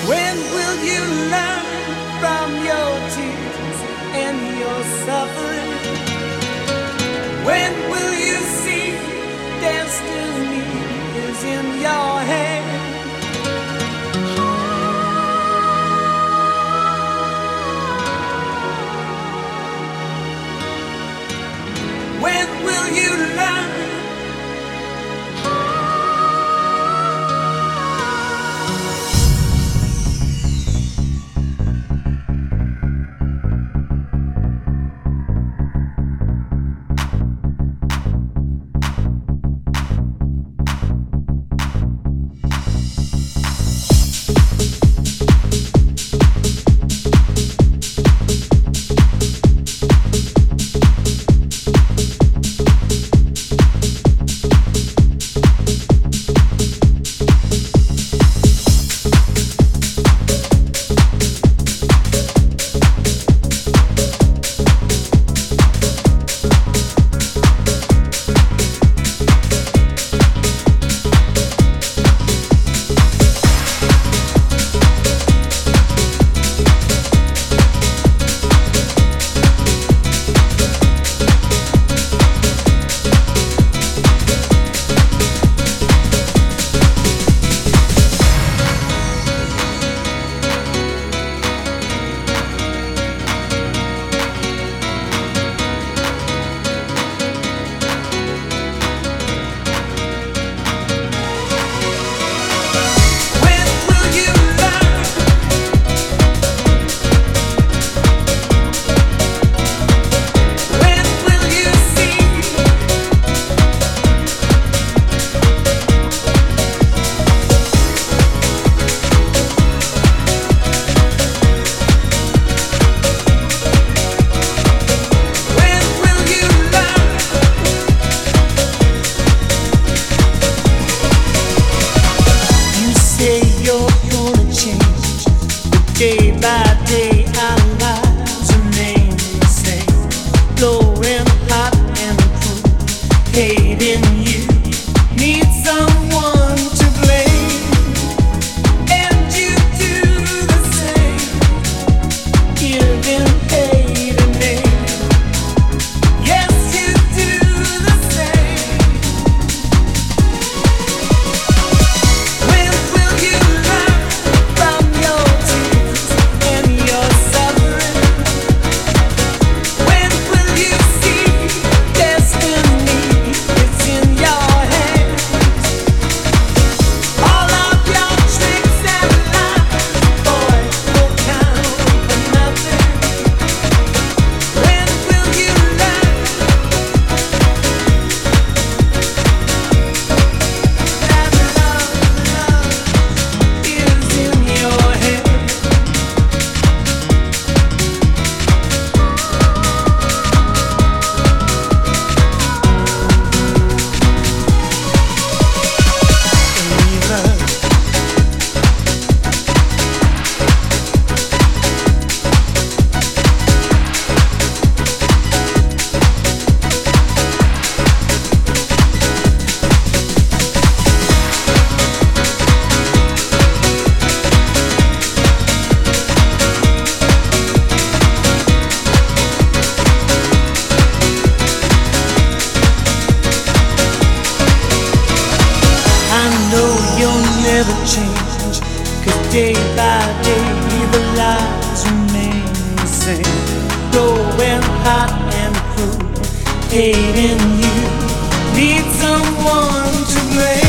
When will you learn from your tears and your suffering? When will you see destiny is in your hand? When will you learn? Day by day, our lives remain the same. Blowing hot and cool, hating you. Need someone to blame, and you do the same. Giving hate a name. Yes, you do the same. When will you learn from your tears and your suffering? When will you see destiny is in your hands? All of your tricks and lies, boy, will count for nothing. When will you learn that love is in your head? I know you'll never change, 'cause day by day the lies remain the same. Growing hot and cruel, hating you. Need someone to blame.